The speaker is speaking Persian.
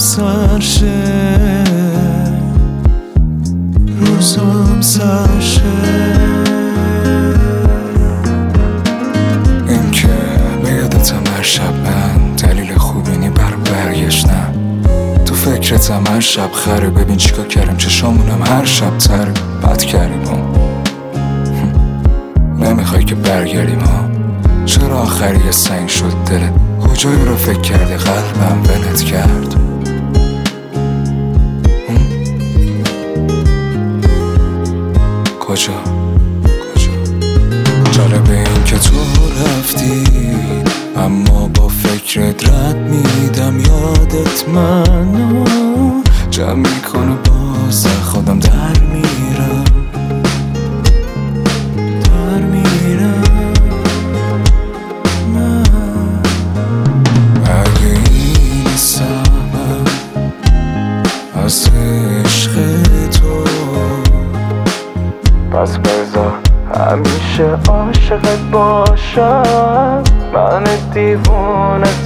سر شه، روزم سر شه. این که به یادتم هر شب من دلیل خوبی نی بر برگشتم. تو فکرتم هر شب خره، ببین چیکار کردم چشامونم هر شب تر. بد کردیم ها، نمیخوای که برگردیم ها. چرا آخری سنگ شد دلت؟ کجایی رو فکر کردی قلبم ولت کرد؟ کجا؟ جالبه این که تو رفتی اما با فکرت رد میدم یادت منو جمع میکنه باز خودم در میرم من اگه این سهمم از عشق تو، پس بذار همیشه عاشقت باشم. من دیوونه